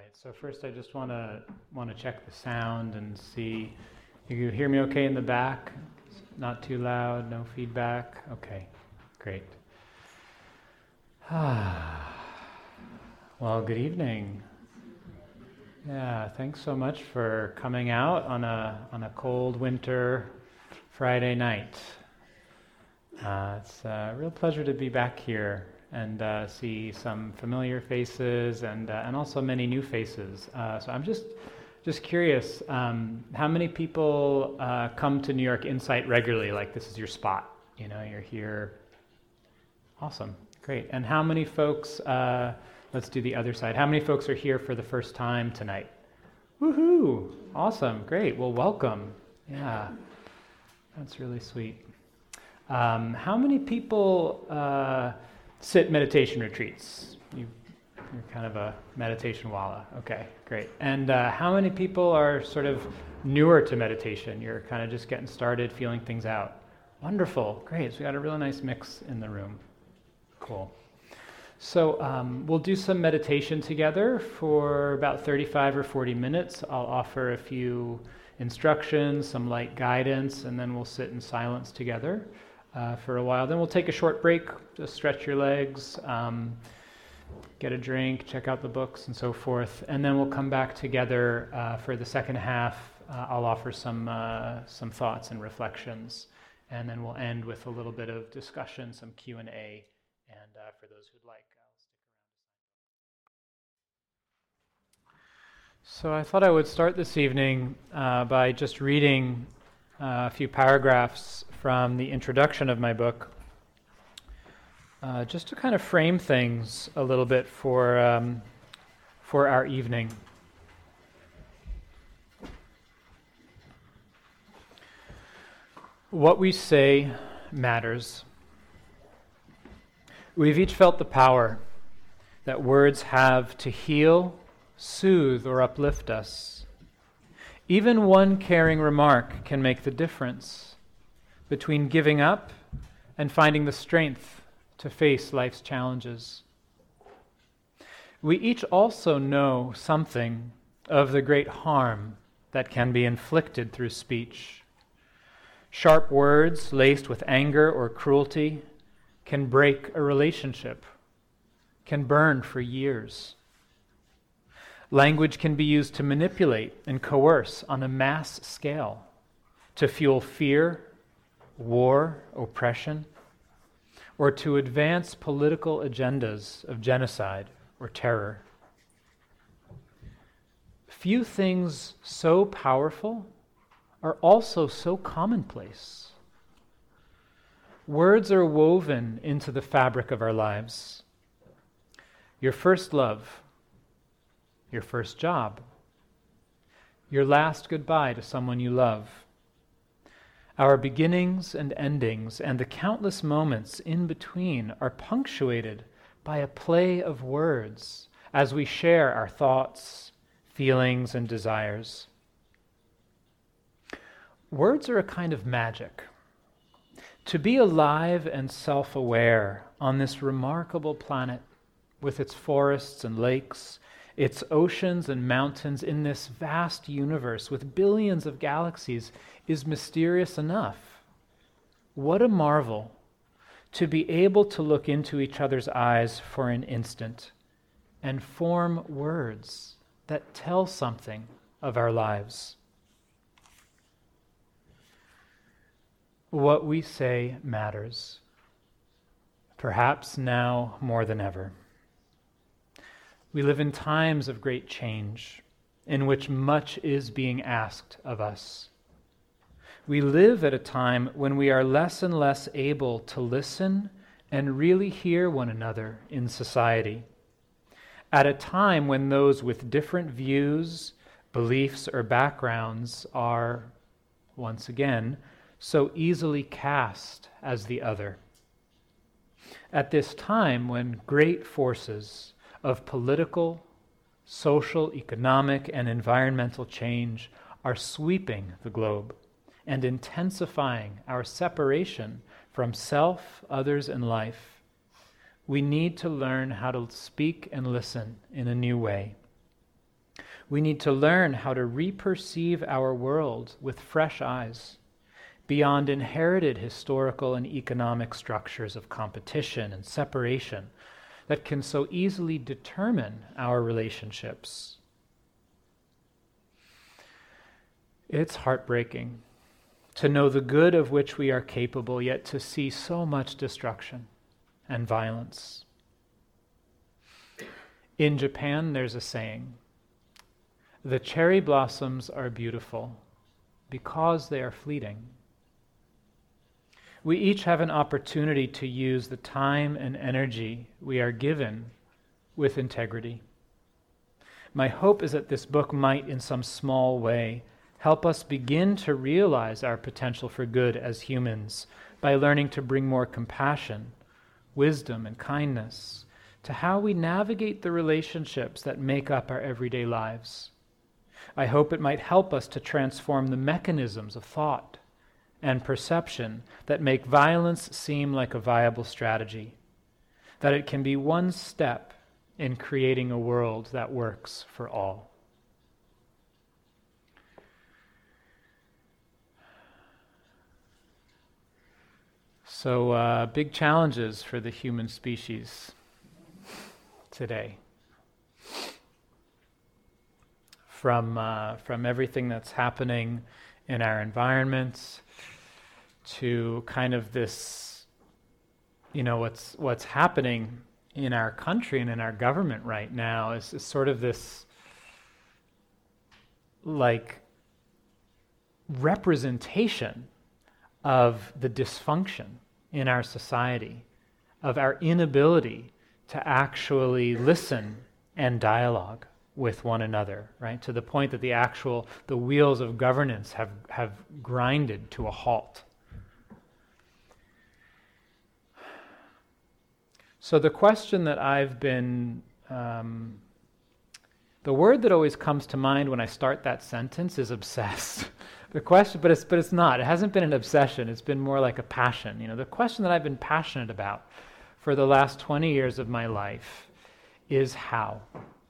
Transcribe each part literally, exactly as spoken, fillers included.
right, so first I just want to want to check the sound and see. You hear me okay in the back? Not too loud, no feedback? Okay, great. Well, good evening. Yeah, thanks so much for coming out on a on a cold winter Friday night. Uh, it's a real pleasure to be back here and uh, see some familiar faces and uh, and also many new faces. Uh, so I'm just just curious, um, how many people uh, come to New York Insight regularly? Like this is your spot, you know, you're here. Awesome, great. And how many folks? Uh, let's do the other side. How many folks are here for the first time tonight? Woohoo! Awesome, great. Well, welcome. Yeah, that's really sweet. Um, how many people uh, sit meditation retreats? You, you're kind of a meditation walla. Okay, great. And uh, how many people are sort of newer to meditation? You're kind of just getting started, feeling things out. Wonderful, great. So we got a really nice mix in the room. Cool. So um, we'll do some meditation together for about thirty-five or forty minutes. I'll offer a few instructions, some light guidance, and then we'll sit in silence together uh, for a while. Then we'll take a short break, just stretch your legs, um, get a drink, check out the books, and so forth. And then we'll come back together uh, for the second half. Uh, I'll offer some uh, some thoughts and reflections, and then we'll end with a little bit of discussion, some Q and A. And uh, for those who'd like, I'll stick around. So I thought I would start this evening uh, by just reading uh, a few paragraphs from the introduction of my book, uh, just to kind of frame things a little bit for um, for our evening. What we say matters. We've each felt the power that words have to heal, soothe, or uplift us. Even one caring remark can make the difference between giving up and finding the strength to face life's challenges. We each also know something of the great harm that can be inflicted through speech. Sharp words laced with anger or cruelty can break a relationship, can burn for years. Language can be used to manipulate and coerce on a mass scale, to fuel fear, war, oppression, or to advance political agendas of genocide or terror. Few things so powerful are also so commonplace. Words are woven into the fabric of our lives. Your first love, your first job, your last goodbye to someone you love, our beginnings and endings, and the countless moments in between are punctuated by a play of words as we share our thoughts, feelings, and desires. Words are a kind of magic. To be alive and self-aware on this remarkable planet with its forests and lakes, its oceans and mountains in this vast universe with billions of galaxies is mysterious enough. What a marvel to be able to look into each other's eyes for an instant and form words that tell something of our lives. What we say matters, perhaps now more than ever. We live in times of great change, in which much is being asked of us. We live at a time when we are less and less able to listen and really hear one another in society. At a time when those with different views, beliefs, or backgrounds are, once again, so easily cast as the other. At this time when great forces of political, social, economic, and environmental change are sweeping the globe and intensifying our separation from self, others, and life, we need to learn how to speak and listen in a new way. We need to learn how to reperceive our world with fresh eyes, beyond inherited historical and economic structures of competition and separation that can so easily determine our relationships. It's heartbreaking to know the good of which we are capable, yet to see so much destruction and violence. In Japan, there's a saying, "The cherry blossoms are beautiful because they are fleeting." We each have an opportunity to use the time and energy we are given with integrity. My hope is that this book might, in some small way, help us begin to realize our potential for good as humans by learning to bring more compassion, wisdom, and kindness to how we navigate the relationships that make up our everyday lives. I hope it might help us to transform the mechanisms of thought and perception that make violence seem like a viable strategy, that it can be one step in creating a world that works for all. So, uh, big challenges for the human species today. From, uh, from everything that's happening in our environments to kind of this, you know, what's what's happening in our country and in our government right now is, is sort of this like representation of the dysfunction in our society, of our inability to actually listen and dialogue with one another, right? To the point that the actual, the wheels of governance have, have grinded to a halt. So the question that I've been, um, the word that always comes to mind when I start that sentence is obsessed. The question, but it's but it's not. It hasn't been an obsession. It's been more like a passion. You know, the question that I've been passionate about for the last twenty years of my life is how.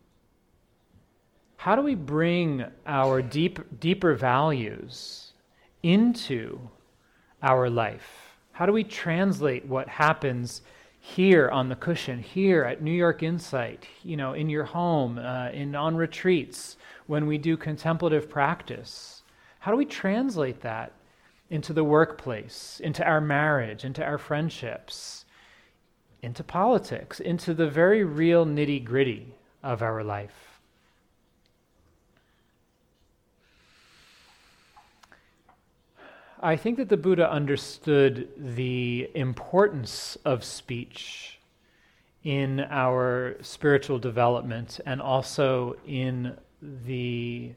How do we bring our deep, deeper values into our life? How do we translate what happens here on the cushion, here at New York Insight, you know, in your home, uh, in on retreats, when we do contemplative practice? How do we translate that into the workplace, into our marriage, into our friendships, into politics, into the very real nitty-gritty of our life? I think that the Buddha understood the importance of speech in our spiritual development and also in the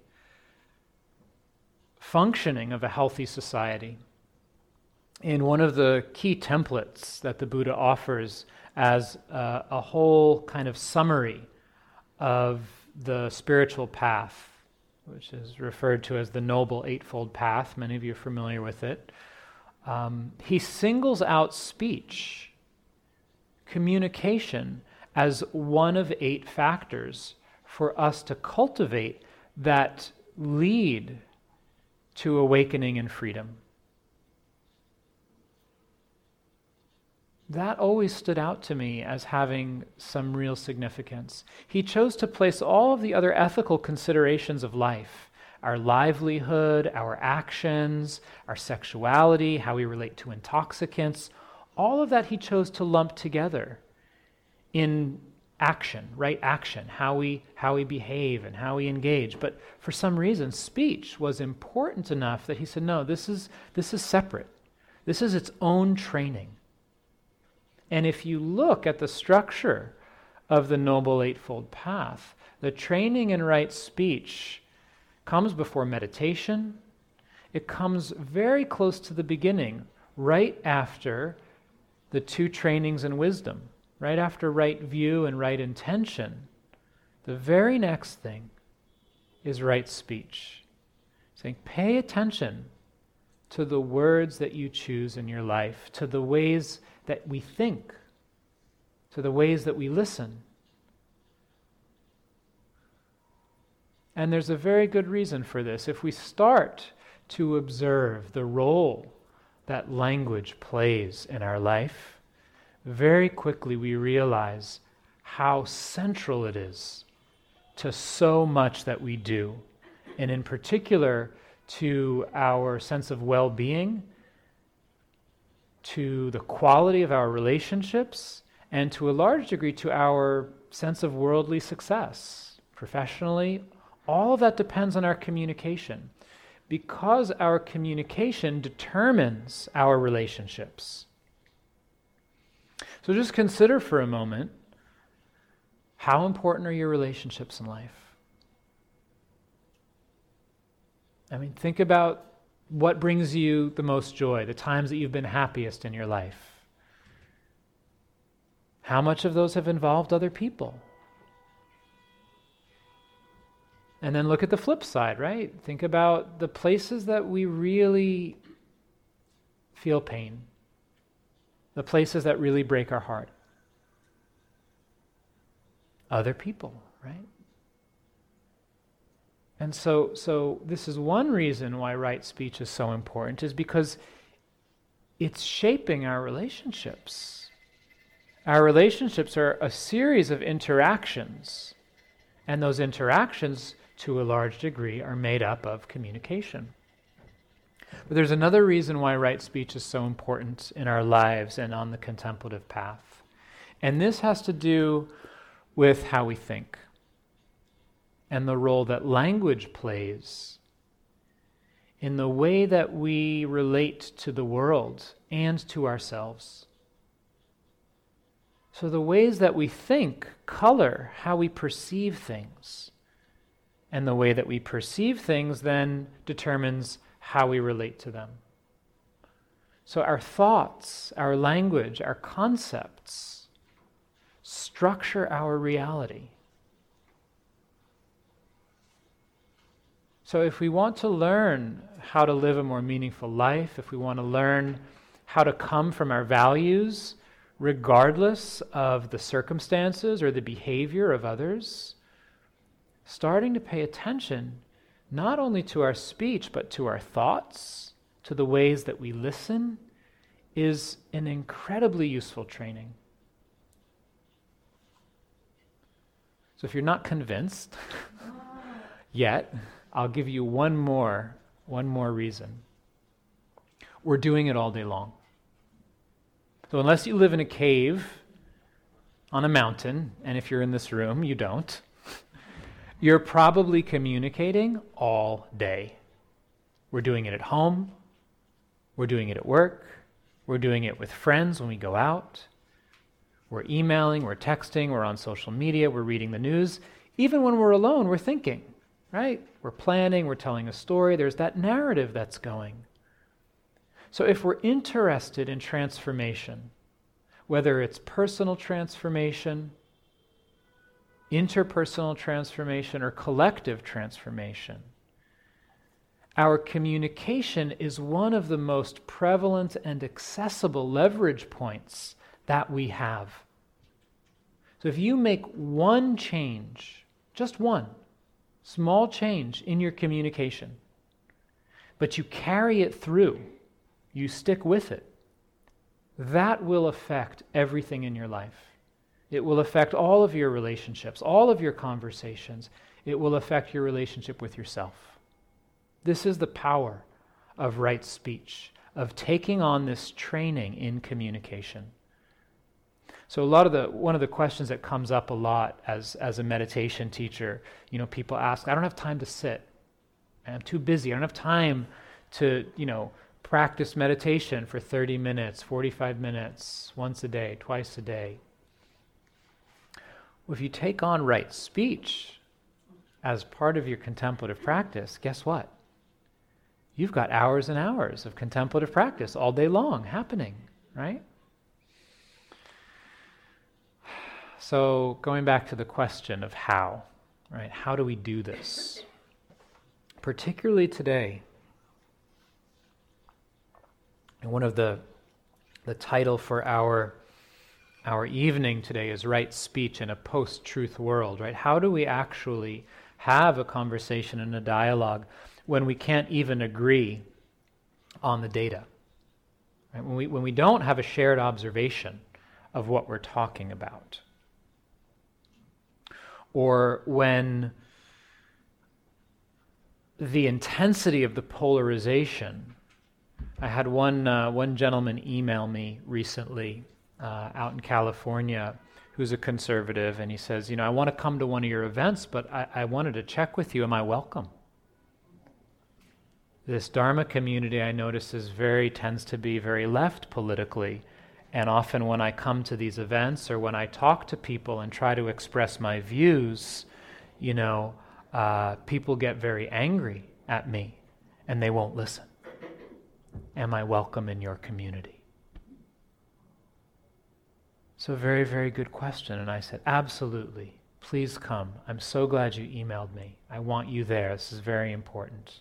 functioning of a healthy society. In one of the key templates that the Buddha offers as uh, a whole kind of summary of the spiritual path, which is referred to as the Noble Eightfold Path. Many of you are familiar with it. Um, he singles out speech, communication, as one of eight factors for us to cultivate that lead to awakening and freedom. That always stood out to me as having some real significance. He chose to place all of the other ethical considerations of life, our livelihood, our actions, our sexuality, how we relate to intoxicants, all of that he chose to lump together in action, right action, how we how we behave and how we engage. But for some reason, speech was important enough that he said, no, this is this is separate. This is its own training. And if you look at the structure of the Noble Eightfold Path, the training in right speech comes before meditation. It comes very close to the beginning, right after the two trainings in wisdom, right after right view and right intention. The very next thing is right speech. Saying, pay attention to the words that you choose in your life, to the ways that we think, to the ways that we listen. And there's a very good reason for this. If we start to observe the role that language plays in our life, very quickly we realize how central it is to so much that we do, and in particular to our sense of well-being, to the quality of our relationships, and to a large degree to our sense of worldly success, professionally. All of that depends on our communication, because our communication determines our relationships. So just consider for a moment, how important are your relationships in life? I mean, think about what brings you the most joy, the times that you've been happiest in your life. How much of those have involved other people? And then look at the flip side, right? Think about the places that we really feel pain, the places that really break our heart. Other people, right? And so, so this is one reason why right speech is so important, is because it's shaping our relationships. Our relationships are a series of interactions, and those interactions, to a large degree, are made up of communication. But there's another reason why right speech is so important in our lives and on the contemplative path. And this has to do with how we think and the role that language plays in the way that we relate to the world and to ourselves. So the ways that we think color how we perceive things. And the way that we perceive things then determines how we relate to them. So our thoughts, our language, our concepts structure our reality. So if we want to learn how to live a more meaningful life, if we want to learn how to come from our values, regardless of the circumstances or the behavior of others, starting to pay attention not only to our speech, but to our thoughts, to the ways that we listen, is an incredibly useful training. So if you're not convinced yet, I'll give you one more, one more reason. We're doing it all day long. So unless you live in a cave on a mountain, and if you're in this room, you don't, you're probably communicating all day. We're doing it at home. We're doing it at work. We're doing it with friends when we go out. We're emailing, we're texting, we're on social media, we're reading the news. Even when we're alone, we're thinking, right? We're planning, we're telling a story. There's that narrative that's going. So if we're interested in transformation, whether it's personal transformation, interpersonal transformation, or collective transformation, our communication is one of the most prevalent and accessible leverage points that we have. So if you make one change, just one, small change in your communication, but you carry it through, you stick with it, that will affect everything in your life. It will affect all of your relationships, all of your conversations. It will affect your relationship with yourself. This is the power of right speech, of taking on this training in communication. So a lot of the, one of the questions that comes up a lot as, as a meditation teacher, you know, people ask, I don't have time to sit. I'm too busy. I don't have time to, you know, practice meditation for thirty minutes, forty-five minutes, once a day, twice a day. Well, if you take on right speech as part of your contemplative practice, guess what? You've got hours and hours of contemplative practice all day long happening, right? So going back to the question of how, right? How do we do this? Particularly today. And one of the the title for our our evening today is Right Speech in a Post-Truth World, right? How do we actually have a conversation and a dialogue when we can't even agree on the data. Right? When we, when we don't have a shared observation of what we're talking about. Or when the intensity of the polarization. I had one uh, one gentleman email me recently uh, out in California who's a conservative, and he says, you know, I want to come to one of your events, but I, I wanted to check with you. Am I welcome? This Dharma community, I notice, is very tends to be very left politically, and often when I come to these events or when I talk to people and try to express my views, you know, uh, people get very angry at me, and they won't listen. Am I welcome in your community? So very, very good question. And I said, absolutely. Please come. I'm so glad you emailed me. I want you there. This is very important.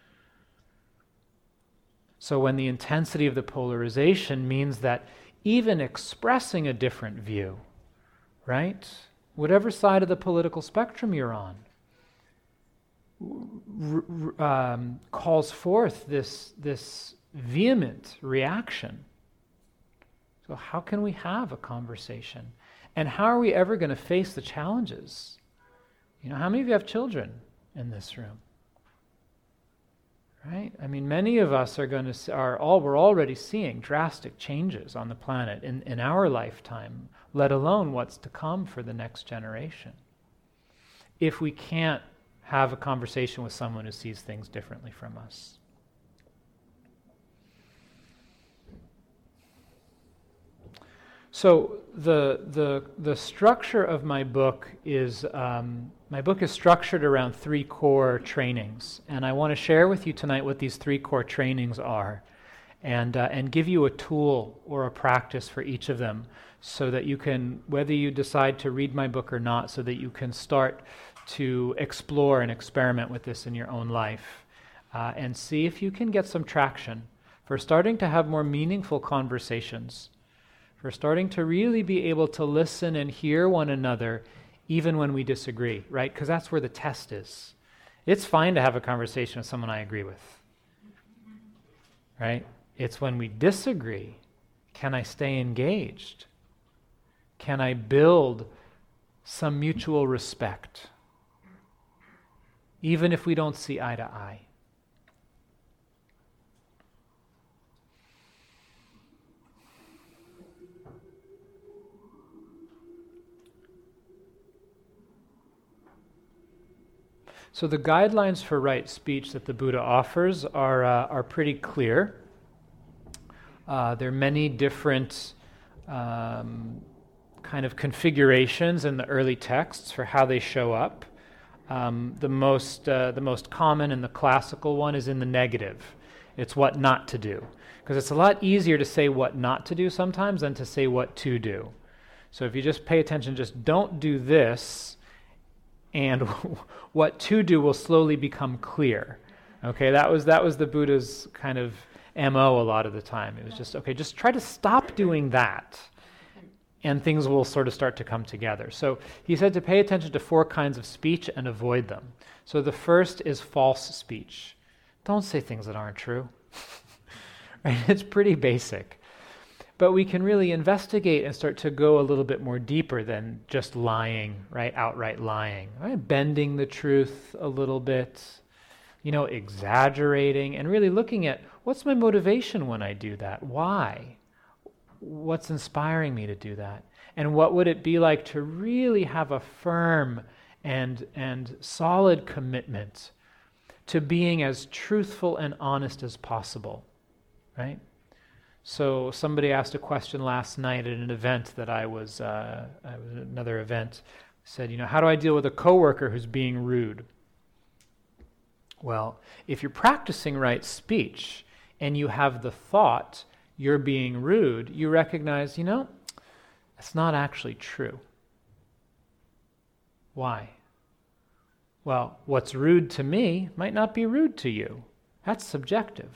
So when the intensity of the polarization means that even expressing a different view, right? Whatever side of the political spectrum you're on, r- r- um, calls forth this, this vehement reaction. So how can we have a conversation? And how are we ever going to face the challenges? You know, how many of you have children in this room? Right? I mean, many of us are going to are all we're already seeing drastic changes on the planet in, in our lifetime, let alone what's to come for the next generation. If we can't have a conversation with someone who sees things differently from us. So the the the structure of my book is um, my book is structured around three core trainings, and I want to share with you tonight what these three core trainings are, and uh, and give you a tool or a practice for each of them, so that you can, whether you decide to read my book or not, so that you can start to explore and experiment with this in your own life, uh, and see if you can get some traction for starting to have more meaningful conversations. For starting to really be able to listen and hear one another even when we disagree, right? Because that's where the test is. It's fine to have a conversation with someone I agree with, right? It's when we disagree, can I stay engaged? Can I build some mutual respect? Even if we don't see eye to eye. So the guidelines for right speech that the Buddha offers are uh, are pretty clear. Uh, there are many different um, kind of configurations in the early texts for how they show up. Um, the most uh, the most common and the classical one is in the negative. It's what not to do, because it's a lot easier to say what not to do sometimes than to say what to do. So if you just pay attention, just don't do this, and what to do will slowly become clear. Okay, that was that was the Buddha's kind of M O a lot of the time. It was just, okay, just try to stop doing that, and things will sort of start to come together. So he said to pay attention to four kinds of speech and avoid them. So the first is false speech. Don't say things that aren't true. Right? It's pretty basic. But we can really investigate and start to go a little bit more deeper than just lying, right? Outright lying, right? Bending the truth a little bit, you know, exaggerating, and really looking at what's my motivation when I do that? Why? What's inspiring me to do that? And what would it be like to really have a firm and, and solid commitment to being as truthful and honest as possible, right? So somebody asked a question last night at an event that I was, uh, I was at another event, said, you know, how do I deal with a coworker who's being rude? Well, if you're practicing right speech and you have the thought you're being rude, you recognize, you know, that's not actually true. Why? Well, what's rude to me might not be rude to you. That's subjective.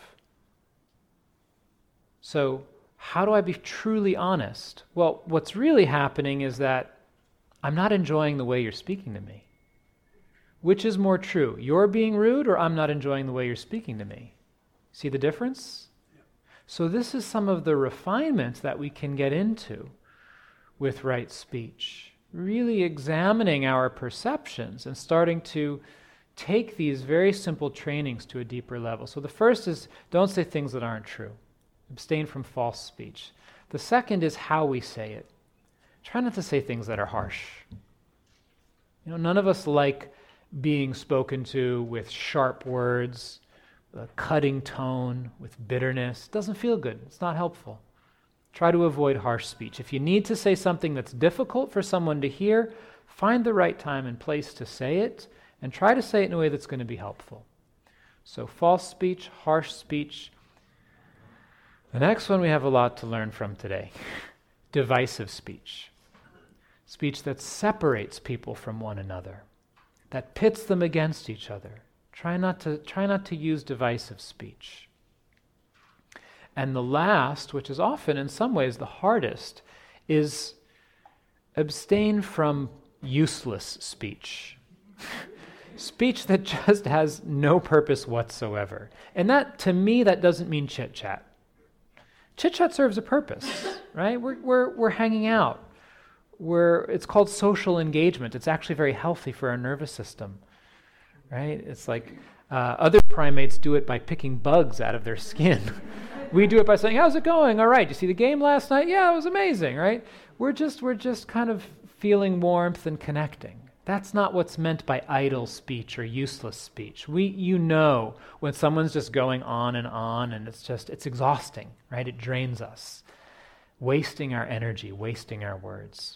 So how do I be truly honest? Well, what's really happening is that I'm not enjoying the way you're speaking to me. Which is more true? You're being rude or I'm not enjoying the way you're speaking to me? See the difference? Yeah. So this is some of the refinements that we can get into with right speech. Really examining our perceptions and starting to take these very simple trainings to a deeper level. So the first is, don't say things that aren't true. Abstain from false speech. The second is how we say it. Try not to say things that are harsh. You know, none of us like being spoken to with sharp words, a cutting tone, with bitterness. It doesn't feel good. It's not helpful. Try to avoid harsh speech. If you need to say something that's difficult for someone to hear, find the right time and place to say it, and try to say it in a way that's going to be helpful. So false speech, harsh speech. The next one we have a lot to learn from today. Divisive speech. Speech that separates people from one another, that pits them against each other. Try not to, try not to use divisive speech. And the last, which is often in some ways the hardest, is abstain from useless speech. Speech that just has no purpose whatsoever. And that, to me, that doesn't mean chit-chat. Chit-chat serves a purpose, right? We're, we're, we're hanging out. We're, it's called social engagement. It's actually very healthy for our nervous system, right? It's like uh, other primates do it by picking bugs out of their skin. We do it by saying, how's it going? All right, you see the game last night? Yeah, it was amazing, right? We're just, we're just kind of feeling warmth and connecting. That's not what's meant by idle speech or useless speech. We, you know, when someone's just going on and on and it's just, it's exhausting, right? It drains us, wasting our energy, wasting our words.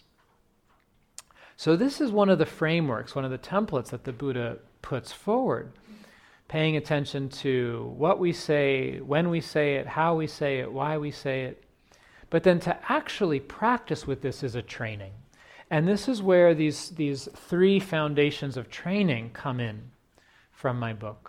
So this is one of the frameworks, one of the templates that the Buddha puts forward, paying attention to what we say, when we say it, how we say it, why we say it. But then to actually practice with this is a training. And this is where these, these three foundations of training come in from my book.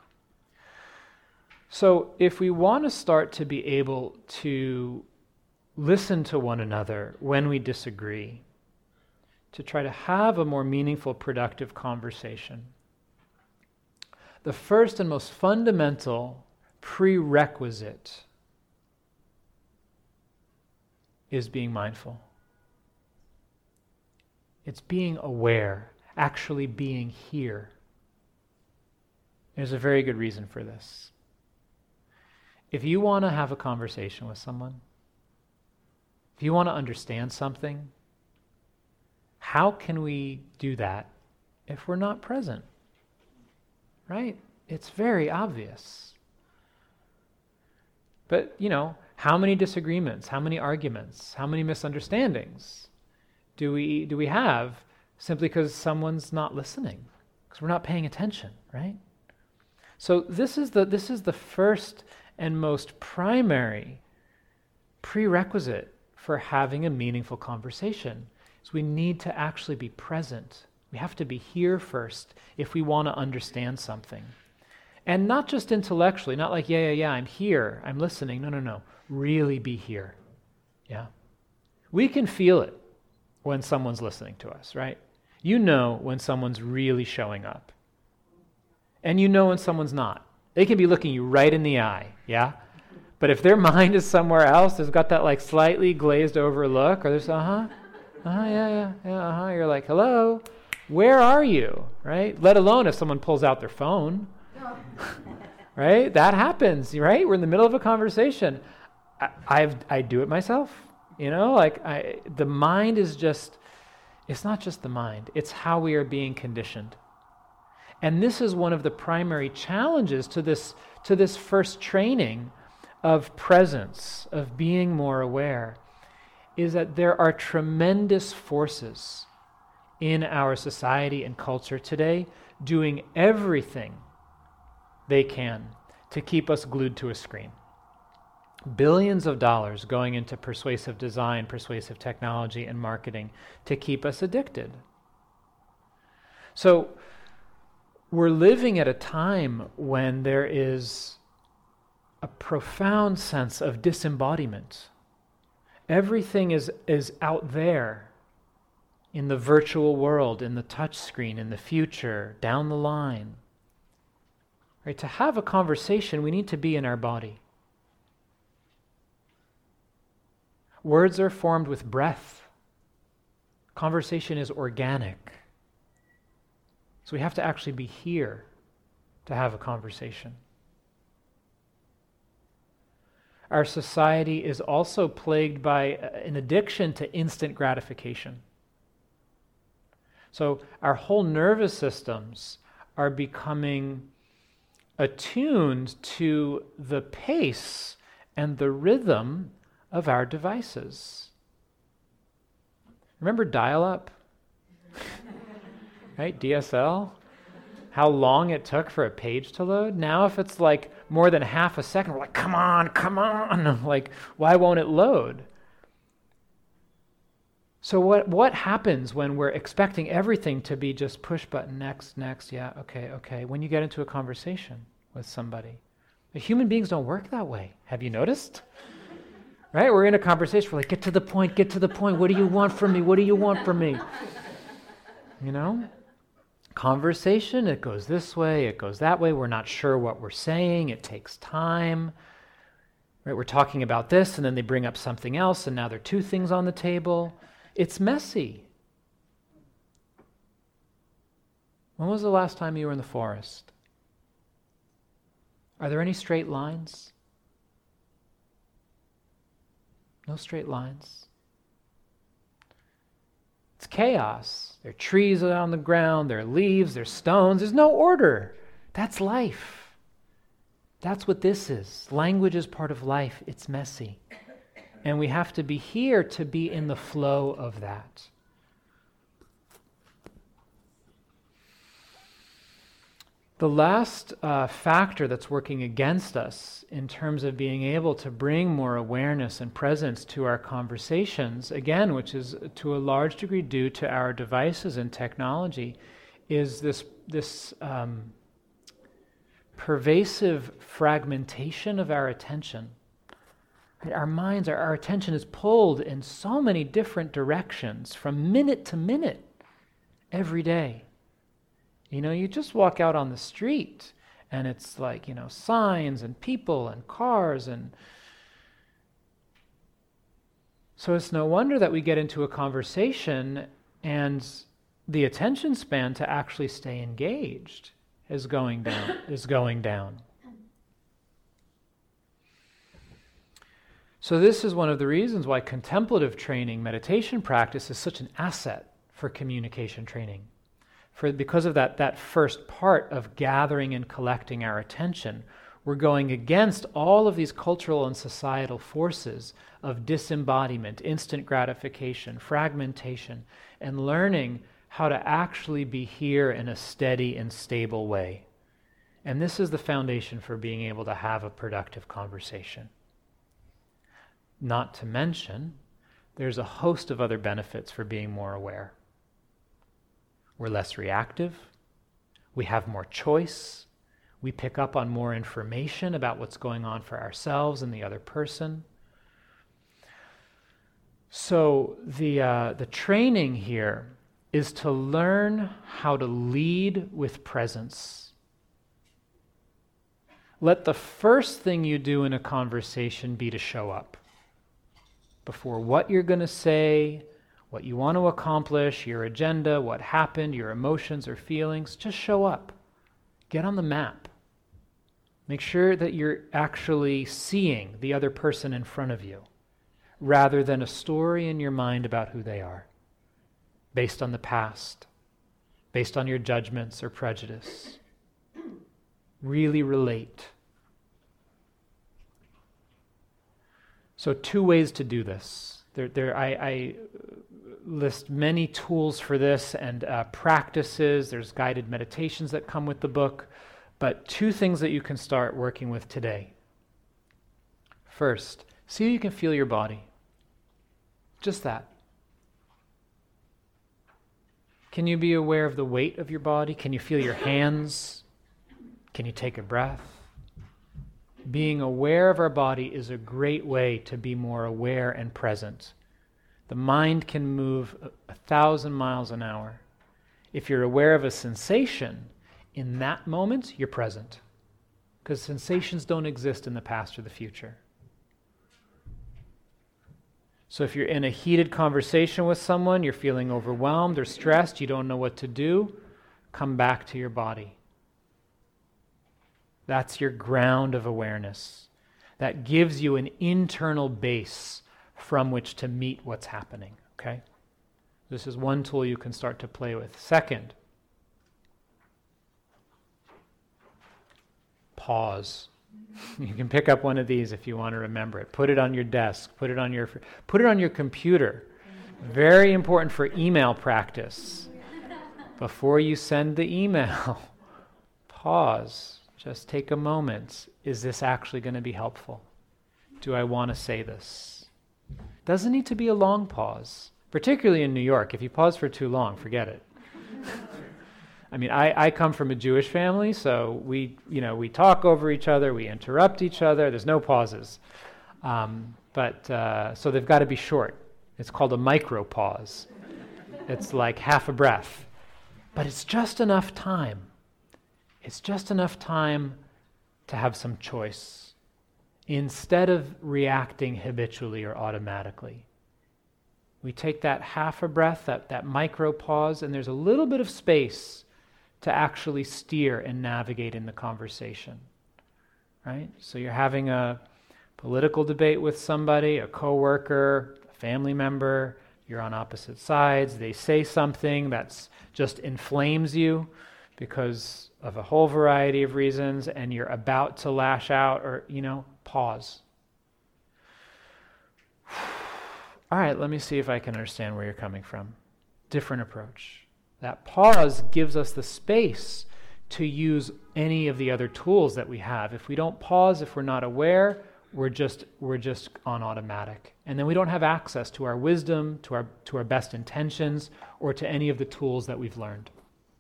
So if we want to start to be able to listen to one another when we disagree, to try to have a more meaningful, productive conversation, the first and most fundamental prerequisite is being mindful. It's being aware, actually being here. There's a very good reason for this. If you want to have a conversation with someone, if you want to understand something, how can we do that if we're not present? Right? It's very obvious. But, you know, how many disagreements, how many arguments, how many misunderstandings do we do we have simply because someone's not listening, because we're not paying attention, right? So this is the this is the first and most primary prerequisite for having a meaningful conversation. Is we need to actually be present. We have to be here first if we want to understand something. And not just intellectually, not like, yeah, yeah, yeah, I'm here, I'm listening. No, no, no. Really be here. Yeah. We can feel it when someone's listening to us, right? You know when someone's really showing up. And you know when someone's not. They can be looking you right in the eye, yeah? But if their mind is somewhere else, they've got that like slightly glazed over look, or there's, uh-huh, uh-huh, yeah, yeah, yeah, uh-huh. You're like, hello, where are you, right? Let alone if someone pulls out their phone, right? That happens, right? We're in the middle of a conversation. I, I've, I do it myself, you know? Like, I, the mind is just, it's not just the mind, it's how we are being conditioned. And this is one of the primary challenges to this, to this first training of presence, of being more aware, is that there are tremendous forces in our society and culture today doing everything they can to keep us glued to a screen. Billions of dollars going into persuasive design, persuasive technology, and marketing to keep us addicted. So we're living at a time when there is a profound sense of disembodiment. Everything is, is out there. in the virtual world, in the touch screen, in the future, down the line. Right? To have a conversation, we need to be in our body. Words are formed with breath. Conversation is organic. So we have to actually be here to have a conversation. Our society is also plagued by an addiction to instant gratification. So our whole nervous systems are becoming attuned to the pace and the rhythm of our devices. Remember dial-up? Right, D S L? How long it took for a page to load? Now if it's like more than half a second, we're like, come on, come on. Like, why won't it load? So what, what happens when we're expecting everything to be just push button, next, next, yeah, okay, okay, when you get into a conversation with somebody? The human beings don't work that way. Have you noticed? Right? We're in a conversation, we're like, get to the point, get to the point. What do you want from me? What do you want from me? You know? Conversation, it goes this way, it goes that way. We're not sure what we're saying. It takes time. Right? We're talking about this, and then they bring up something else, and now there are two things on the table. It's messy. When was the last time you were in the forest? Are there any straight lines? No straight lines. It's chaos. There are trees on the ground, there are leaves, there are stones. There's no order. That's life. That's what this is. Language is part of life. It's messy. And we have to be here to be in the flow of that. The last uh, factor that's working against us in terms of being able to bring more awareness and presence to our conversations, again, which is to a large degree due to our devices and technology, is this, this um, pervasive fragmentation of our attention. Our minds, our, our attention is pulled in so many different directions from minute to minute every day. You know, you just walk out on the street and it's like, you know, signs and people and cars, and so it's no wonder that we get into a conversation and the attention span to actually stay engaged is going down, is going down. So this is one of the reasons why contemplative training, meditation practice is such an asset for communication training. For, because of that, that first part of gathering and collecting our attention, we're going against all of these cultural and societal forces of disembodiment, instant gratification, fragmentation, and learning how to actually be here in a steady and stable way. And this is the foundation for being able to have a productive conversation. Not to mention, there's a host of other benefits for being more aware. We're less reactive. We have more choice. We pick up on more information about what's going on for ourselves and the other person. So the uh, the training here is to learn how to lead with presence. Let the first thing you do in a conversation be to show up. Before what you're going to say, what you want to accomplish, your agenda, what happened, your emotions or feelings, just show up. Get on the map. Make sure that you're actually seeing the other person in front of you, rather than a story in your mind about who they are, based on the past, based on your judgments or prejudice. Really relate. So two ways to do this. There, there, I, I list many tools for this and uh, practices. There's guided meditations that come with the book. But two things that you can start working with today. First, see if you can feel your body. Just that. Can you be aware of the weight of your body? Can you feel your hands? Can you take a breath? Being aware of our body is a great way to be more aware and present, The mind can move a, a thousand miles an hour. If you're aware of a sensation, in that moment, you're present. Because sensations don't exist in the past or the future. So if you're in a heated conversation with someone, you're feeling overwhelmed or stressed, you don't know what to do, come back to your body. That's your ground of awareness. That gives you an internal base from which to meet what's happening, okay? This is one tool you can start to play with. Second, pause. You can pick up one of these if you want to remember it. Put it on your desk, put it on your put it on your computer. Very important for email practice. Before you send the email, pause. Just take a moment. Is this actually going to be helpful? Do I want to say this? Doesn't need to be a long pause, particularly in New York. If you pause for too long, forget it. I mean, I, I come from a Jewish family, so we, you know, we talk over each other, we interrupt each other. There's no pauses, um, but uh, so they've got to be short. It's called a micro pause. It's like half a breath, but it's just enough time. It's just enough time to have some choice instead of reacting habitually or automatically. We take that half a breath, that, that micro pause, and there's a little bit of space to actually steer and navigate in the conversation, right? So you're having a political debate with somebody, a coworker, a family member, you're on opposite sides, they say something that's just inflames you because of a whole variety of reasons, and you're about to lash out or, you know, pause. All right, let me see if I can understand where you're coming from. Different approach. That pause gives us the space to use any of the other tools that we have. If we don't pause, if we're not aware, we're just we're just on automatic. And then we don't have access to our wisdom, to our to our best intentions, or to any of the tools that we've learned.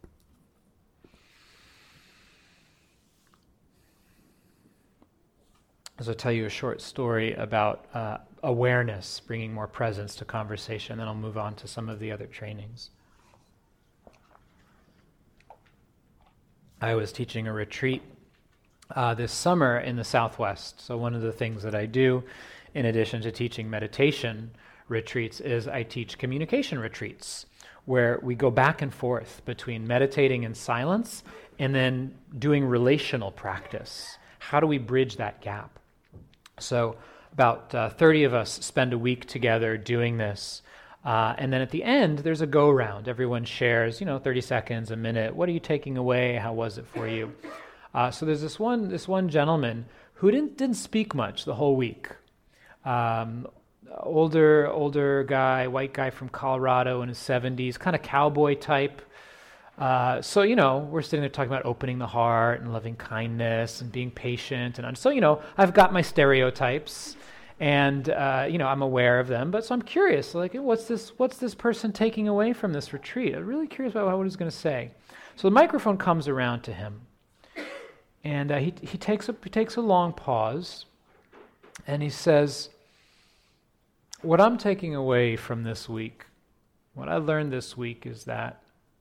So I'll tell you a short story about uh, awareness, bringing more presence to conversation, then I'll move on to some of the other trainings. I was teaching a retreat uh, this summer in the Southwest. So one of the things that I do, in addition to teaching meditation retreats, is I teach communication retreats, where we go back and forth between meditating in silence and then doing relational practice. How do we bridge that gap? So about uh, thirty of us spend a week together doing this. Uh, and then at the end, there's a go-round. Everyone shares, you know, thirty seconds, a minute. What are you taking away? How was it for you? Uh, so there's this one this one gentleman who didn't didn't speak much the whole week. Um, older older guy, white guy from Colorado in his seventies, kind of cowboy type. Uh, so, you know, we're sitting there talking about opening the heart and loving kindness and being patient. And so, you know, I've got my stereotypes and, uh, you know, I'm aware of them. But so I'm curious, like, what's this what's this person taking away from this retreat? I'm really curious about what he's going to say. So the microphone comes around to him. And uh, he, he, takes a, he takes a long pause. And he says, what I'm taking away from this week, what I learned this week is that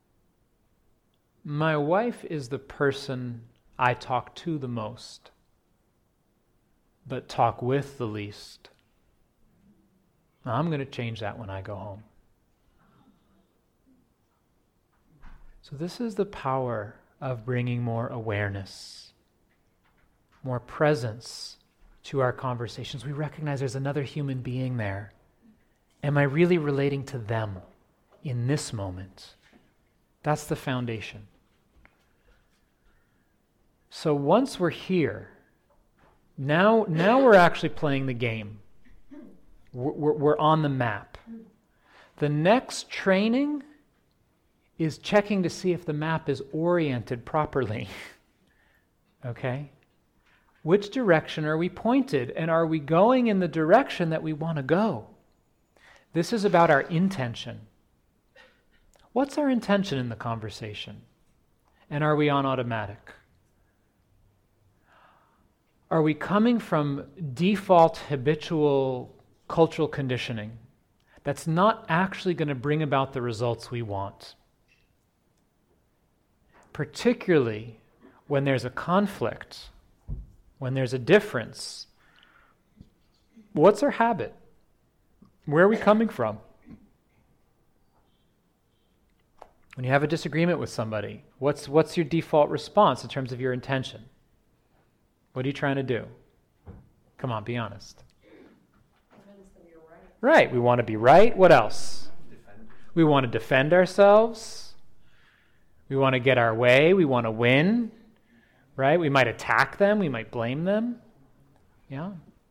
my wife is the person I talk to the most, but talk with the least. Now, I'm going to change that when I go home. So this is the power of bringing more awareness, more presence to our conversations. We recognize there's another human being there. Am I really relating to them in this moment? That's the foundation. So once we're here, now, now we're actually playing the game. We're, we're, we're on the map. The next training is checking to see if the map is oriented properly. Okay? Which direction are we pointed? And are we going in the direction that we want to go? This is about our intention. What's our intention in the conversation? And are we on automatic? Are we coming from default habitual cultural conditioning that's not actually going to bring about the results we want. Particularly when there's a conflict, when there's a difference. What's our habit? Where are we coming from? When you have a disagreement with somebody, what's what's your default response in terms of your intention? What are you trying to do? Come on, be honest. Right, we want to be right. What else? Defend. We want to defend ourselves. We want to get our way. We want to win. Right? We might attack them. We might blame them. Yeah.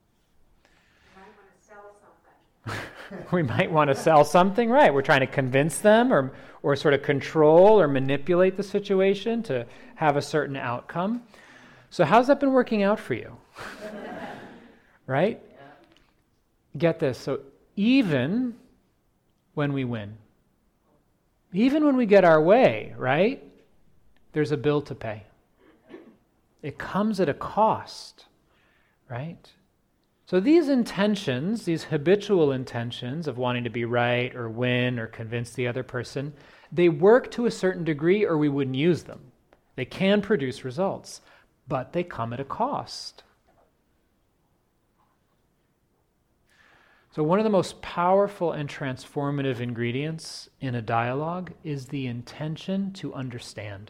We might want to sell something, right? We're trying to convince them or or sort of control or manipulate the situation to have a certain outcome. So how's that been working out for you? Right? Get this. So even when we win, even when we get our way, right? There's a bill to pay. It comes at a cost, right? So these intentions, these habitual intentions of wanting to be right or win or convince the other person, they work to a certain degree or we wouldn't use them. They can produce results, but they come at a cost. So one of the most powerful and transformative ingredients in a dialogue is the intention to understand.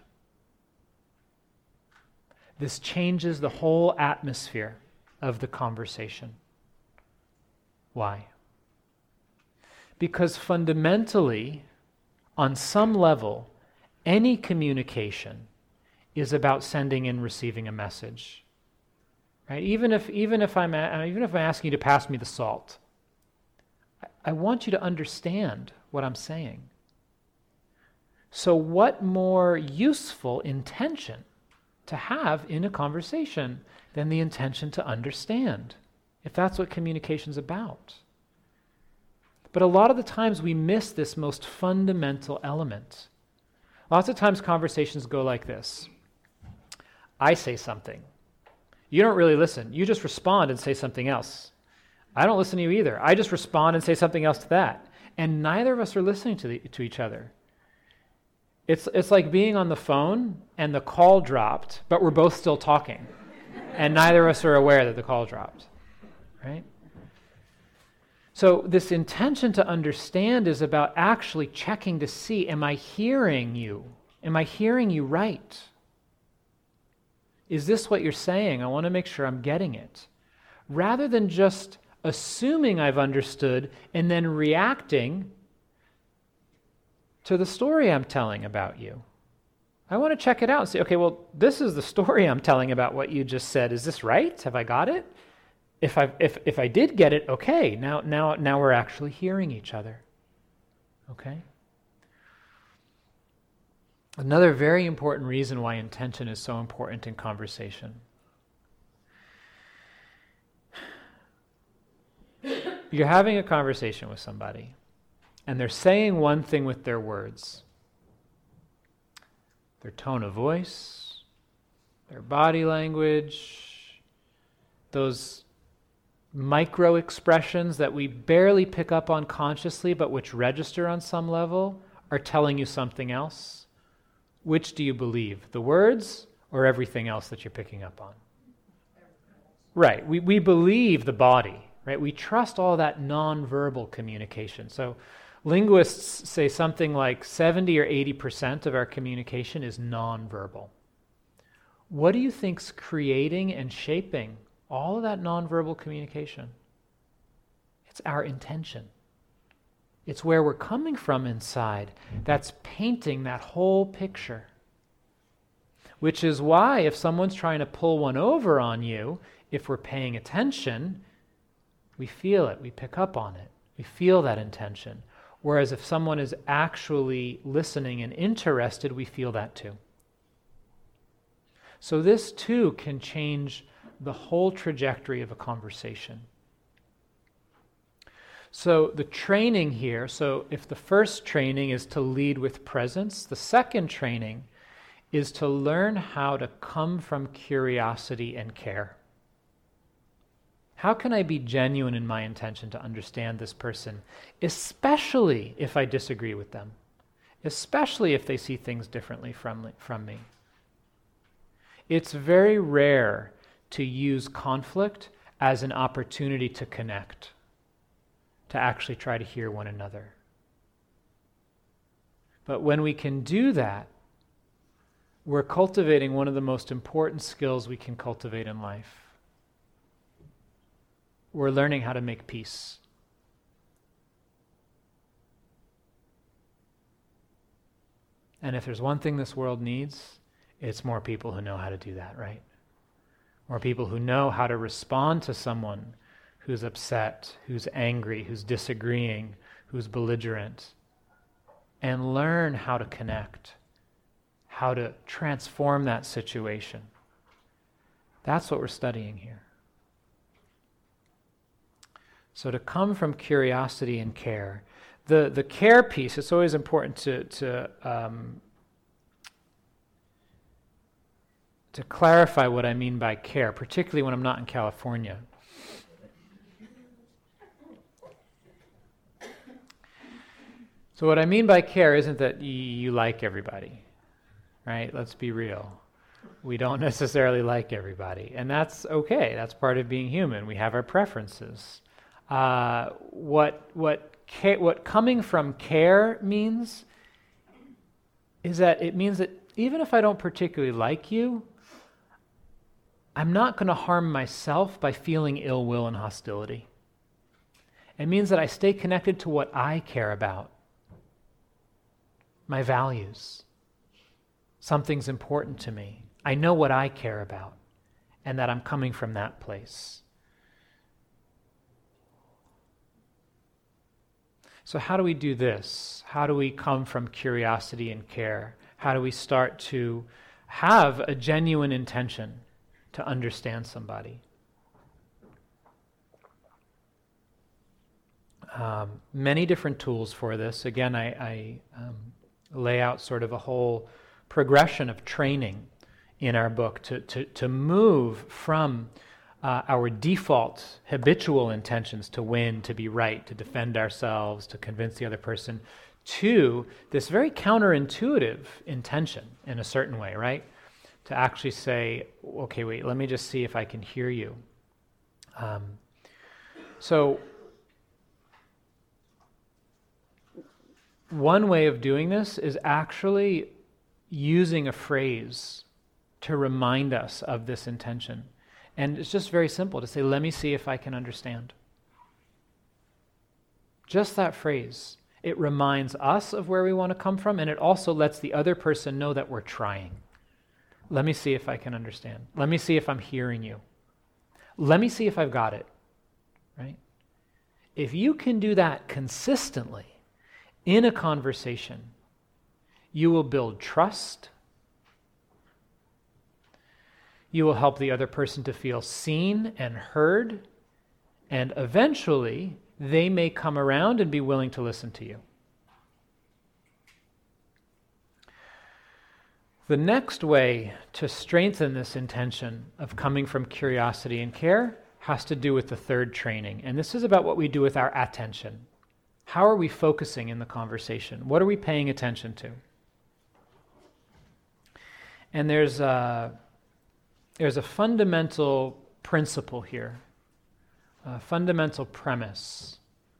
This changes the whole atmosphere of the conversation. Why? Because fundamentally, on some level, any communication is about sending and receiving a message. Right? Even if even if I'm a, even if I'm asking you to pass me the salt, I, I want you to understand what I'm saying. So what more useful intention to have in a conversation than the intention to understand, if that's what communication's about. But a lot of the times we miss this most fundamental element. Lots of times conversations go like this. I say something. You don't really listen. You just respond and say something else. I don't listen to you either. I just respond and say something else to that. And neither of us are listening to, the, to each other. It's, it's like being on the phone and the call dropped, but we're both still talking. And neither of us are aware that the call dropped, right? So this intention to understand is about actually checking to see, am I hearing you? Am I hearing you right? Is this what you're saying? I want to make sure I'm getting it. Rather than just assuming I've understood and then reacting to the story I'm telling about you. I want to check it out and say, okay, well, this is the story I'm telling about what you just said. Is this right? Have I got it? If I if if I did get it, okay. Now now now we're actually hearing each other. Okay? Another very important reason why intention is so important in conversation. You're having a conversation with somebody, and they're saying one thing with their words. Their tone of voice, their body language, those micro expressions that we barely pick up on consciously but which register on some level are telling you something else. Which do you believe, the words or everything else that you're picking up on? Right, we, we believe the body, right? We trust all that nonverbal communication. So linguists say something like seventy or eighty percent of our communication is nonverbal. What do you think's creating and shaping all of that nonverbal communication? It's our intention. It's where we're coming from inside that's painting that whole picture. Which is why if someone's trying to pull one over on you, if we're paying attention, we feel it, we pick up on it, we feel that intention. Whereas if someone is actually listening and interested, we feel that too. So this too can change the whole trajectory of a conversation. So the training here, so if the first training is to lead with presence, the second training is to learn how to come from curiosity and care. How can I be genuine in my intention to understand this person, especially if I disagree with them, especially if they see things differently from, from me? It's very rare to use conflict as an opportunity to connect, to actually try to hear one another. But when we can do that, we're cultivating one of the most important skills we can cultivate in life. We're learning how to make peace. And if there's one thing this world needs, it's more people who know how to do that, right? More people who know how to respond to someone who's upset, who's angry, who's disagreeing, who's belligerent, and learn how to connect, how to transform that situation. That's what we're studying here. So to come from curiosity and care. The the care piece, it's always important to to um, to clarify what I mean by care, particularly when I'm not in California. So what I mean by care isn't that y- you like everybody, right? Let's be real. We don't necessarily like everybody, and that's okay. That's part of being human. We have our preferences. Uh, what what ca- what coming from care means is that it means that even if I don't particularly like you, I'm not going to harm myself by feeling ill will and hostility. It means that I stay connected to what I care about, my values. Something's important to me. I know what I care about, and that I'm coming from that place. So how do we do this? How do we come from curiosity and care? How do we start to have a genuine intention to understand somebody? Um, many different tools for this. Again, I, I um, lay out sort of a whole progression of training in our book to, to, to move from uh, our default habitual intentions to win, to be right, to defend ourselves, to convince the other person, to this very counterintuitive intention in a certain way, right? To actually say, okay, wait, let me just see if I can hear you. Um, so one way of doing this is actually using a phrase to remind us of this intention. And it's just very simple to say, let me see if I can understand. Just that phrase. It reminds us of where we want to come from, and it also lets the other person know that we're trying. Let me see if I can understand. Let me see if I'm hearing you. Let me see if I've got it, right? If you can do that consistently in a conversation, you will build trust. You will help the other person to feel seen and heard, and eventually they may come around and be willing to listen to you. The next way to strengthen this intention of coming from curiosity and care has to do with the third training, and this is about what we do with our attention. How are we focusing in the conversation? What are we paying attention to? And there's a, there's a fundamental principle here, a fundamental premise.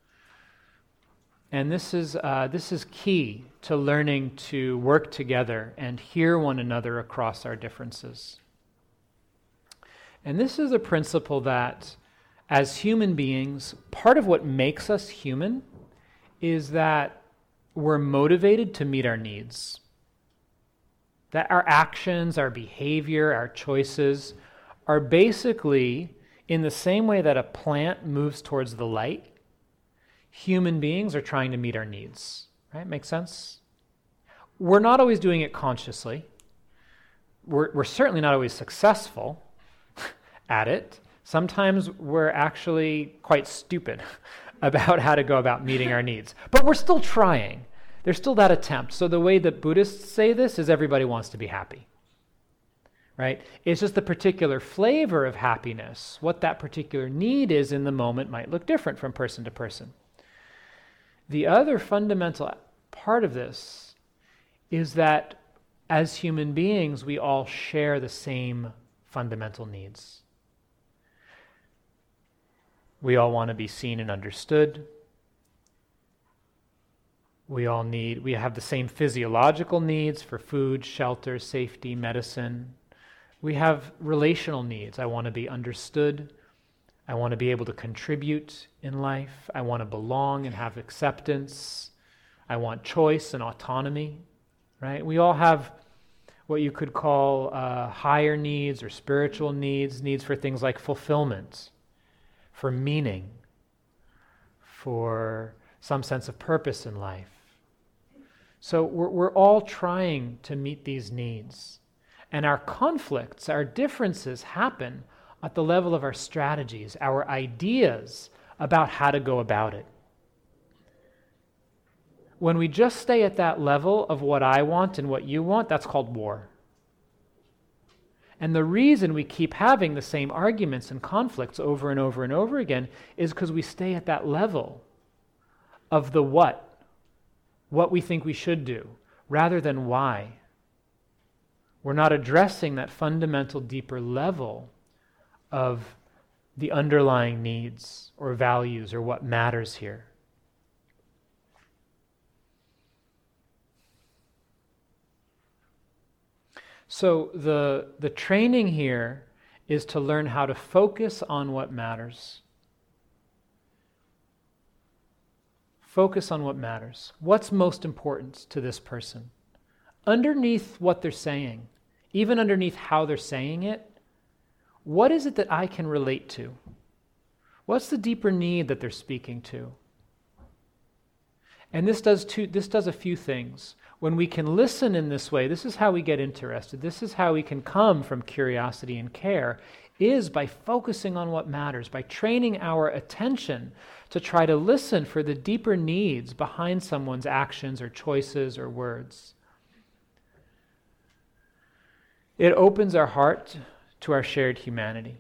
And this is uh, this is key to learning to work together and hear one another across our differences. And this is a principle that, as human beings, part of what makes us human is that we're motivated to meet our needs. That our actions, our behavior, our choices are basically in the same way that a plant moves towards the light. Human beings are trying to meet our needs, right? Make sense? We're not always doing it consciously. We're, we're certainly not always successful at it. Sometimes we're actually quite stupid about how to go about meeting our needs. But we're still trying. There's still that attempt. So the way that Buddhists say this is everybody wants to be happy, right? It's just the particular flavor of happiness. What that particular need is in the moment might look different from person to person. The other fundamental part of this is that as human beings, we all share the same fundamental needs. We all want to be seen and understood. We all need, we have the same physiological needs for food, shelter, safety, medicine. We have relational needs. I want to be understood. I want to be able to contribute in life. I want to belong and have acceptance. I want choice and autonomy, right? We all have what you could call uh, higher needs or spiritual needs, needs for things like fulfillment, for meaning, for some sense of purpose in life. So we're, we're all trying to meet these needs. And our conflicts, our differences happen at the level of our strategies, our ideas about how to go about it. When we just stay at that level of what I want and what you want, that's called war. And the reason we keep having the same arguments and conflicts over and over and over again is because we stay at that level of the what, what we think we should do, rather than why. We're not addressing that fundamental, deeper level of the underlying needs or values or what matters here. So the, the training here is to learn how to focus on what matters. Focus on what matters. What's most important to this person? Underneath what they're saying, even underneath how they're saying it, what is it that I can relate to? What's the deeper need that they're speaking to? And this does two, this does a few things. When we can listen in this way, this is how we get interested. This is how we can come from curiosity and care, is by focusing on what matters, by training our attention to try to listen for the deeper needs behind someone's actions or choices or words. It opens our heart to our shared humanity.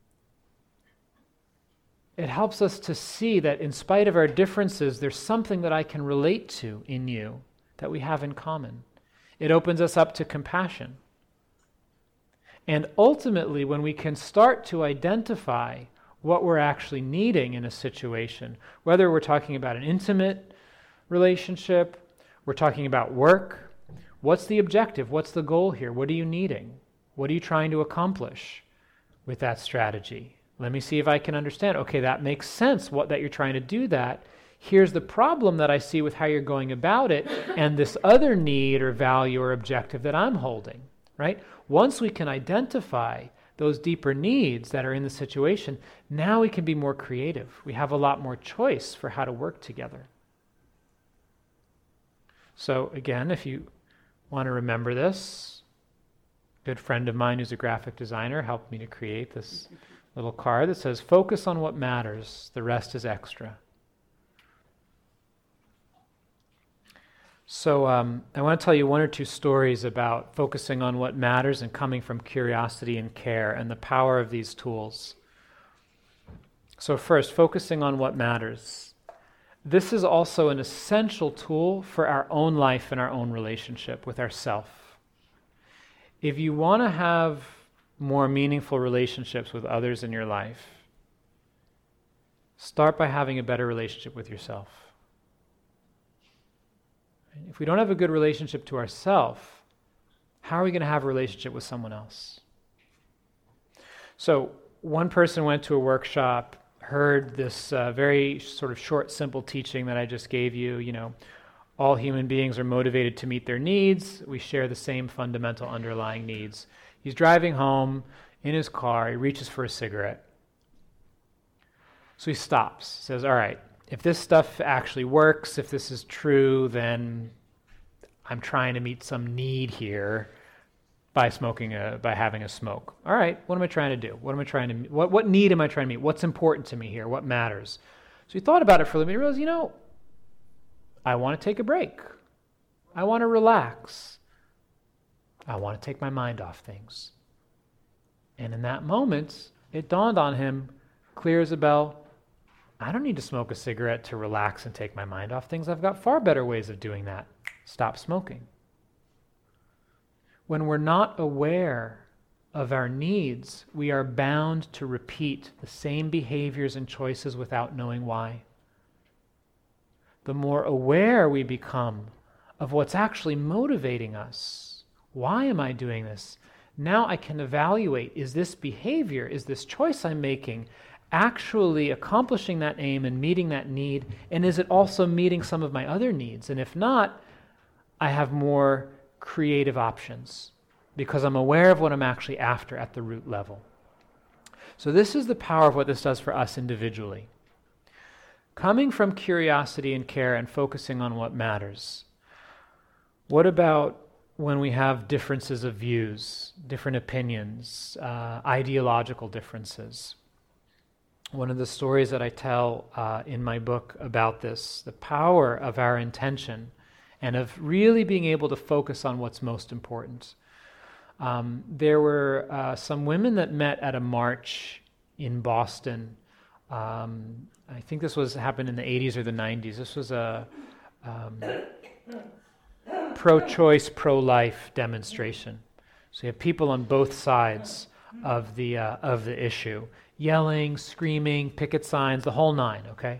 It helps us to see that in spite of our differences, there's something that I can relate to in you that we have in common. It opens us up to compassion. And ultimately, when we can start to identify what we're actually needing in a situation, whether we're talking about an intimate relationship, we're talking about work, what's the objective? What's the goal here? What are you needing? What are you trying to accomplish with that strategy? Let me see if I can understand. Okay, that makes sense, what that you're trying to do that. Here's the problem that I see with how you're going about it, and this other need or value or objective that I'm holding, right? Once we can identify those deeper needs that are in the situation, now we can be more creative. We have a lot more choice for how to work together. So again, if you want to remember this, a good friend of mine who's a graphic designer helped me to create this little card that says, focus on what matters, the rest is extra. So um, I want to tell you one or two stories about focusing on what matters and coming from curiosity and care and the power of these tools. So first, focusing on what matters. This is also an essential tool for our own life and our own relationship with ourself. If you want to have more meaningful relationships with others in your life, start by having a better relationship with yourself. If we don't have a good relationship to ourselves, how are we going to have a relationship with someone else? So one person went to a workshop, heard this uh, very sort of short, simple teaching that I just gave you. You know, all human beings are motivated to meet their needs. We share the same fundamental underlying needs. He's driving home in his car. He reaches for a cigarette. So he stops, says, all right, if this stuff actually works, if this is true, then I'm trying to meet some need here by smoking a, by having a smoke. All right, what am I trying to do? What am I trying to, what, what need am I trying to meet? What's important to me here? What matters? So he thought about it for a little bit. He realized, you know, I want to take a break. I want to relax. I want to take my mind off things. And in that moment, it dawned on him, clear as a bell, I don't need to smoke a cigarette to relax and take my mind off things. I've got far better ways of doing that. Stop smoking. When we're not aware of our needs, we are bound to repeat the same behaviors and choices without knowing why. The more aware we become of what's actually motivating us, why am I doing this? Now I can evaluate, is this behavior, is this choice I'm making actually accomplishing that aim and meeting that need? And is it also meeting some of my other needs? And if not, I have more creative options because I'm aware of what I'm actually after at the root level. So this is the power of what this does for us individually. Coming from curiosity and care and focusing on what matters. What about when we have differences of views, different opinions, uh, ideological differences? One of the stories that I tell uh, in my book about this, the power of our intention and of really being able to focus on what's most important. Um, there were uh, some women that met at a march in Boston. Um, I think this was happened in the eighties or the nineties. This was a um, pro-choice, pro-life demonstration. So you have people on both sides of the uh, of the issue, yelling, screaming, picket signs, the whole nine, okay?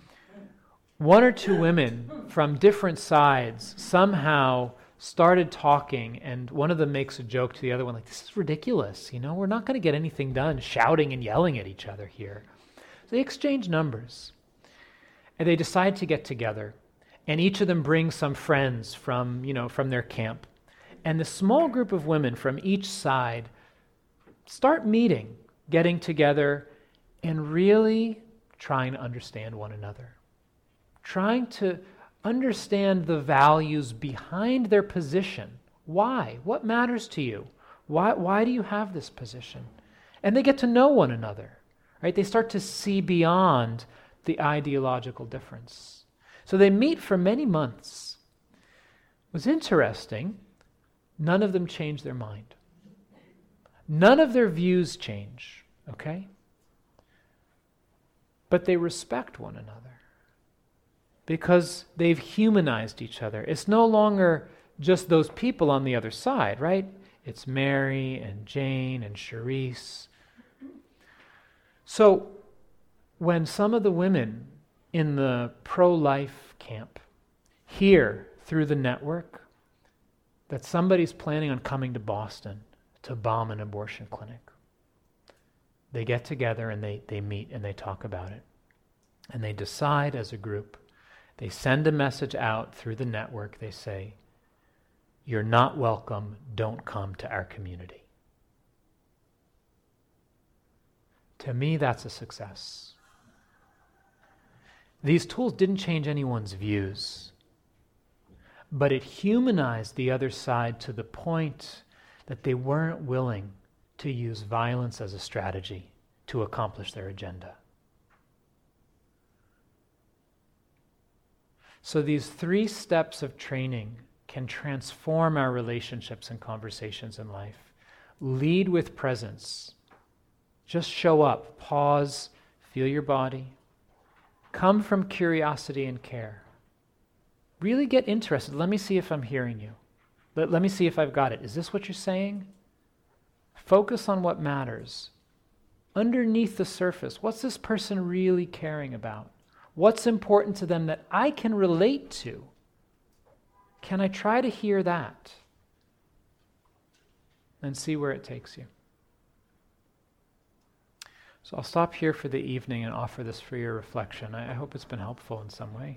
One or two women from different sides somehow started talking, and one of them makes a joke to the other one, like, this is ridiculous, you know, we're not going to get anything done shouting and yelling at each other here. So they exchange numbers, and they decide to get together, and each of them brings some friends from, you know, from their camp. And the small group of women from each side start meeting, getting together, and really trying to understand one another. Trying to understand the values behind their position. Why? What matters to you? Why, why do you have this position? And they get to know one another, right? They start to see beyond the ideological difference. So they meet for many months. It was interesting. None of them change their mind. None of their views change, okay? But they respect one another because they've humanized each other. It's no longer just those people on the other side, right? It's Mary and Jane and Charisse. So when some of the women in the pro-life camp hear through the network that somebody's planning on coming to Boston to bomb an abortion clinic, they get together and they, they meet and they talk about it. And they decide as a group, they send a message out through the network. They say, you're not welcome, don't come to our community. To me, that's a success. These tools didn't change anyone's views, but it humanized the other side to the point that they weren't willing to use violence as a strategy to accomplish their agenda. So these three steps of training can transform our relationships and conversations in life. Lead with presence. Just show up, pause, feel your body. Come from curiosity and care. Really get interested. Let me see if I'm hearing you. Let, let me see if I've got it. Is this what you're saying? Focus on what matters. Underneath the surface, what's this person really caring about? What's important to them that I can relate to? Can I try to hear that? And see where it takes you. So I'll stop here for the evening and offer this for your reflection. I, I hope it's been helpful in some way.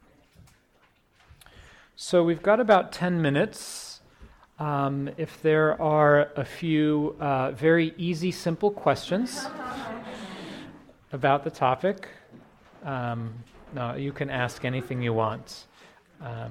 So we've got about ten minutes. Um, if there are a few uh, very easy, simple questions about the topic, um, no, you can ask anything you want. Um,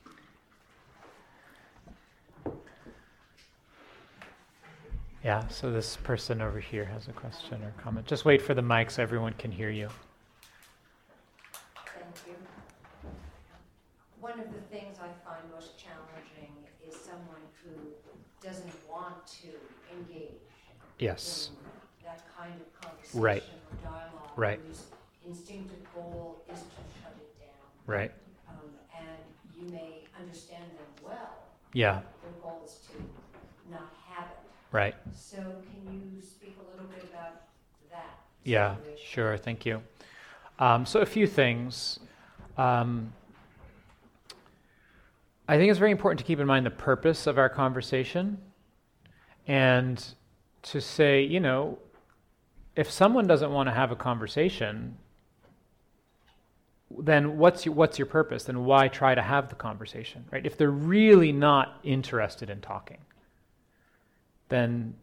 yeah, so this person over here has a question or comment. Just wait for the mic so everyone can hear you. Thank you. One of the things I find most challenging is someone who doesn't want to engage Yes. in that kind of conversation Right. or dialogue, Right. whose instinctive goal is to shut it down. Right. Um, and you may understand them well. Yeah. Their goal is to not have it. Right. So can you speak a little bit about that Yeah, situation? sure. Thank you. Um, so a few things. Um, I think it's very important to keep in mind the purpose of our conversation and to say, you know, if someone doesn't want to have a conversation, then what's your, what's your purpose? Then why try to have the conversation, right? If they're really not interested in talking, then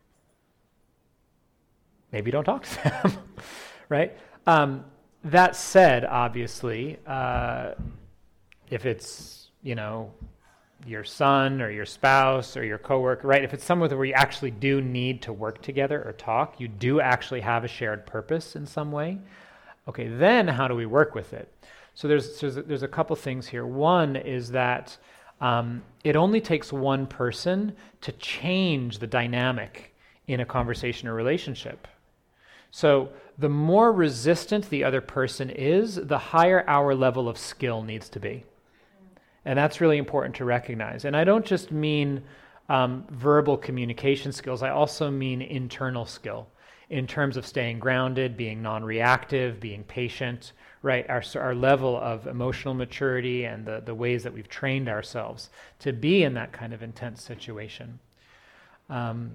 maybe don't talk to them, right? Um, that said, obviously, uh, if it's, you know, your son or your spouse or your coworker, right? If it's somewhere where you actually do need to work together or talk, you do actually have a shared purpose in some way. Okay, then how do we work with it? So there's there's, there's a couple things here. One is that um, it only takes one person to change the dynamic in a conversation or relationship. So the more resistant the other person is, the higher our level of skill needs to be. And that's really important to recognize. And I don't just mean um, verbal communication skills, I also mean internal skill in terms of staying grounded, being non-reactive, being patient, right? Our, our level of emotional maturity and the, the ways that we've trained ourselves to be in that kind of intense situation. Um,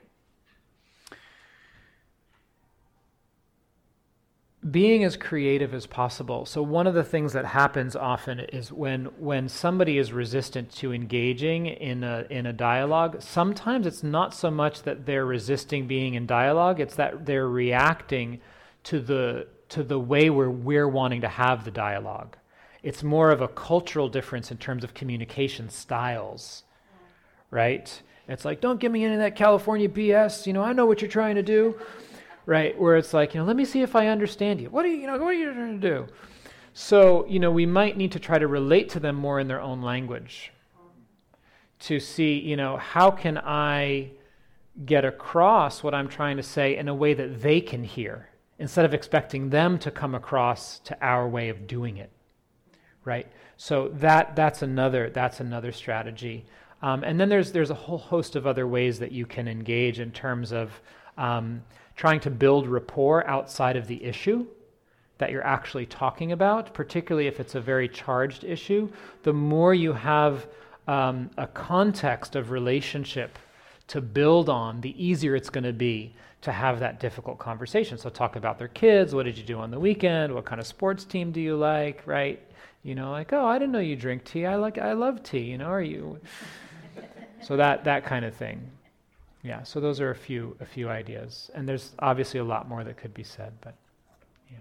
Being as creative as possible. So one of the things that happens often is when when somebody is resistant to engaging in a in a dialogue, sometimes it's not so much that they're resisting being in dialogue, it's that they're reacting to the to the way where we're wanting to have the dialogue. It's more of a cultural difference in terms of communication styles, right? It's like, don't give me any of that California B S, you know, I know what you're trying to do. Right, where it's like, you know, let me see if I understand you. What are you, you know, what are you trying to do? So, you know, we might need to try to relate to them more in their own language to see, you know, how can I get across what I'm trying to say in a way that they can hear instead of expecting them to come across to our way of doing it, right? So that that's another that's another strategy. Um, and then there's there's a whole host of other ways that you can engage in terms of um, trying to build rapport outside of the issue that you're actually talking about, particularly if it's a very charged issue. The more you have um, a context of relationship to build on, the easier it's going to be to have that difficult conversation. So talk about their kids, what did you do on the weekend, what kind of sports team do you like, right? You know, like, oh, I didn't know you drink tea, I like, I love tea, you know, are you? So that that kind of thing. Yeah, so those are a few a few ideas. And there's obviously a lot more that could be said, but yeah.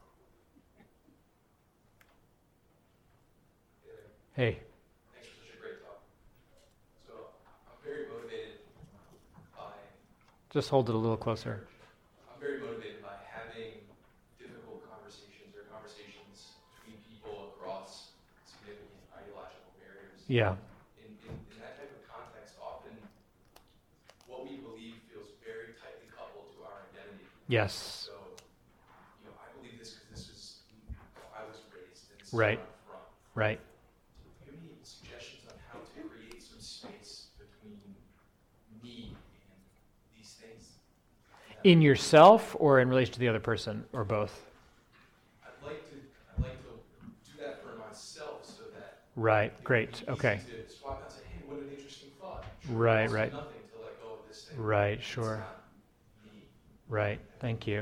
Hey. Thanks for such a great talk. So I'm very motivated by... Just hold it a little closer. I'm very motivated by having difficult conversations or conversations between people across significant ideological barriers. Yeah. In, in, in that type of context, often what we believe feels very tightly coupled to our identity. Yes. So, you know, I believe this because this is how I was raised and this Right. is where I'm from. Right. Do you have any suggestions on how to create some space between me and these things? In yourself or in relation to the other person, or both? I'd like to, I'd like to do that for myself so that Right. it would Great. be easy Okay. to swap out and say, hey, what an interesting thought. Right, Costs me right. nothing to let go of this thing. Right, It's sure. not me. Right. Thank you.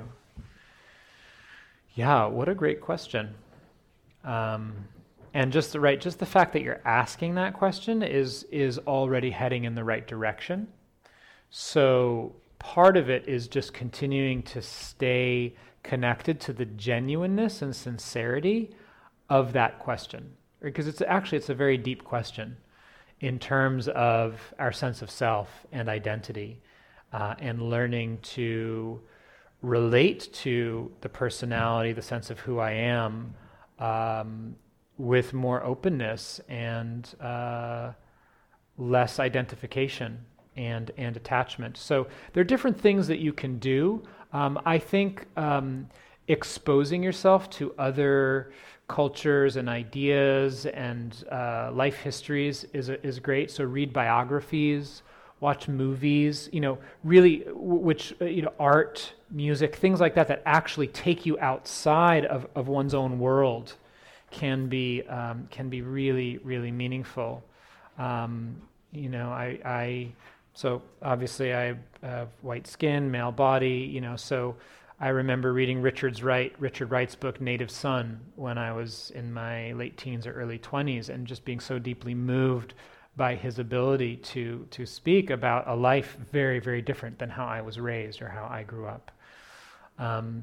Yeah, what a great question. Um, and just the right, just the fact that you're asking that question is is already heading in the right direction. So part of it is just continuing to stay connected to the genuineness and sincerity of that question, because it's actually it's a very deep question in terms of our sense of self and identity, uh, and learning to relate to the personality, the sense of who I am, um, with more openness and uh, less identification and and attachment. So there are different things that you can do. Um, I think um, exposing yourself to other cultures and ideas and uh, life histories is a, is great. So read biographies, watch movies, you know, really, which, you know, art, music, things like that that actually take you outside of, of one's own world can be um, can be really, really meaningful. Um, you know, I, I, so obviously I have white skin, male body, you know, so I remember reading Richard's Wright, Richard Wright's book, Native Son, when I was in my late teens or early twenties, and just being so deeply moved by his ability to to speak about a life very, very different than how I was raised or how I grew up. Um,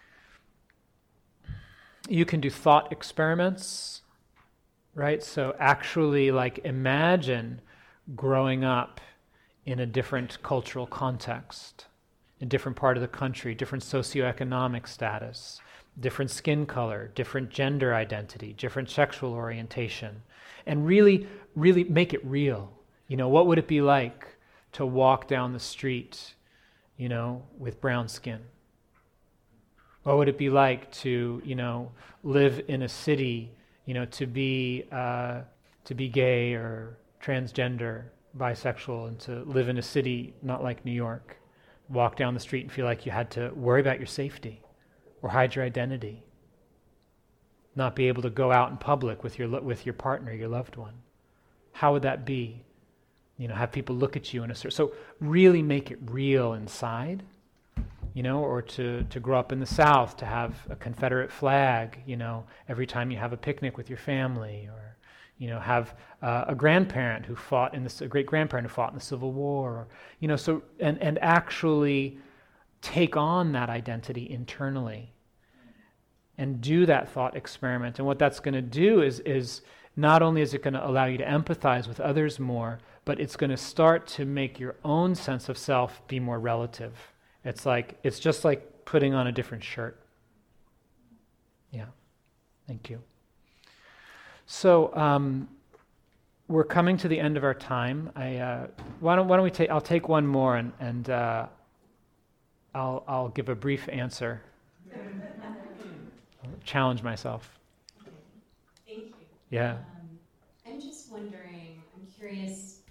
you can do thought experiments, right? So actually, like, imagine growing up in a different cultural context, a different part of the country, different socioeconomic status, different skin color, different gender identity, different sexual orientation, and really, really make it real. You know, what would it be like to walk down the street, you know, with brown skin? What would it be like to, you know, live in a city, you know, to be uh, to be gay or transgender, bisexual, and to live in a city not like New York? Walk down the street and feel like you had to worry about your safety or hide your identity. Not be able to go out in public with your with your partner, your loved one. How would that be? You know, have people look at you in a certain... So really make it real inside, you know, or to, to grow up in the South, to have a Confederate flag, you know, every time you have a picnic with your family, or, you know, have uh, a grandparent who fought in the, a great grandparent who fought in the Civil War, or, you know, so, and, and actually take on that identity internally and do that thought experiment. And what that's going to do is, is not only is it going to allow you to empathize with others more, but it's going to start to make your own sense of self be more relative. It's like, it's just like putting on a different shirt. Yeah, thank you. So um, we're coming to the end of our time. I uh, why don't why don't we take? I'll take one more and and uh, I'll I'll give a brief answer. I'll challenge myself. Thank you. Yeah. Um, I'm just wondering. I'm curious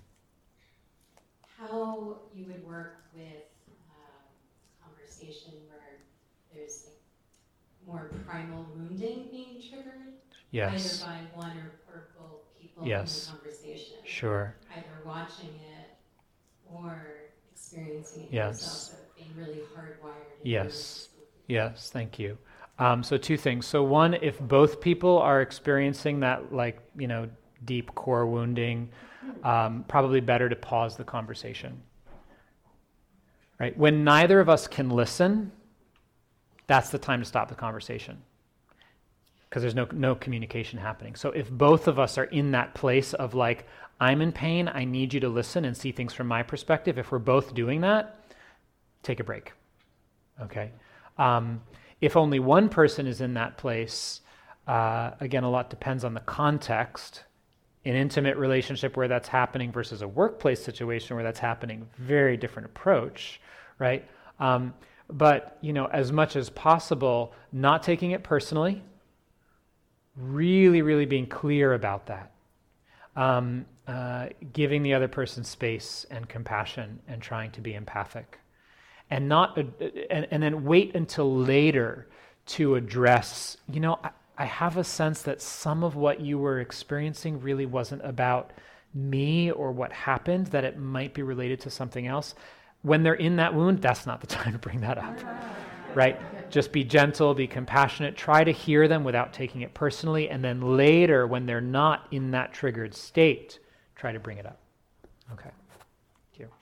how you would work with uh, conversation where there's like more primal wounding being triggered. Yes. Either by one or, or both people Yes. in the conversation. Sure. Either watching it or experiencing it Yes. yourself, so being really hardwired. Yes. Yes, thank you. Um, so two things. So one, if both people are experiencing that, like, you know, deep core wounding, um, probably better to pause the conversation. Right? When neither of us can listen, that's the time to stop the conversation, because there's no no communication happening. So if both of us are in that place of like, I'm in pain, I need you to listen and see things from my perspective, if we're both doing that, take a break. Okay? Um, if only one person is in that place, uh, again, a lot depends on the context. An intimate relationship where that's happening versus a workplace situation where that's happening, very different approach, right? Um, but, you know, as much as possible, not taking it personally, really, really being clear about that. Um, uh, giving the other person space and compassion and trying to be empathic. And not, uh, and, and then wait until later to address, you know, I, I have a sense that some of what you were experiencing really wasn't about me or what happened, that it might be related to something else. When they're in that wound, that's not the time to bring that up, right? Just be gentle, be compassionate, try to hear them without taking it personally, and then later, when they're not in that triggered state, try to bring it up. Okay, thank you.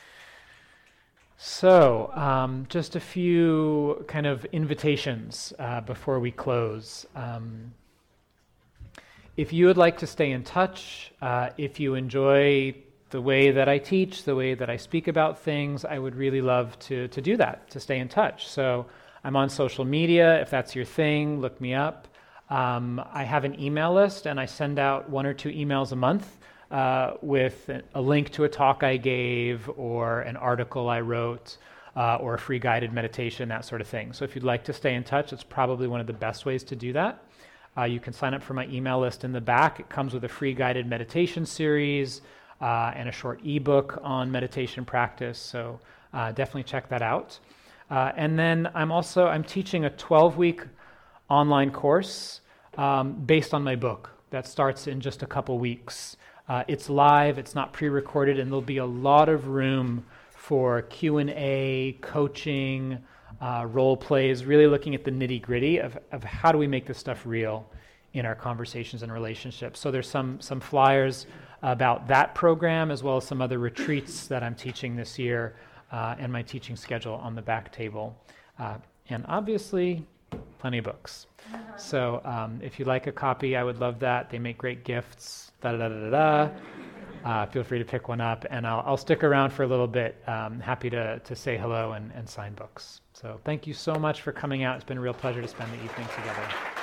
So, um, just a few kind of invitations uh, before we close. Um, if you would like to stay in touch, uh, if you enjoy the way that I teach, the way that I speak about things, I would really love to to do that, to stay in touch. So I'm on social media. If that's your thing, look me up. Um, I have an email list, and I send out one or two emails a month uh, with a link to a talk I gave or an article I wrote uh, or a free guided meditation, that sort of thing. So if you'd like to stay in touch, it's probably one of the best ways to do that. Uh, you can sign up for my email list in the back. It comes with a free guided meditation series uh, and a short ebook on meditation practice. So uh, definitely check that out. Uh, and then I'm also, I'm teaching a twelve-week online course um, based on my book that starts in just a couple weeks. Uh, it's live, it's not pre-recorded, and there'll be a lot of room for Q and A, coaching, uh, role plays, really looking at the nitty-gritty of, of how do we make this stuff real in our conversations and relationships. So there's some some flyers about that program, as well as some other retreats that I'm teaching this year, uh, and my teaching schedule on the back table. Uh, and obviously, plenty of books. So um, if you like a copy, I would love that. They make great gifts. Da da da da da. Uh, feel free to pick one up, and I'll, I'll stick around for a little bit. Um, happy to to say hello and, and sign books. So thank you so much for coming out. It's been a real pleasure to spend the evening together.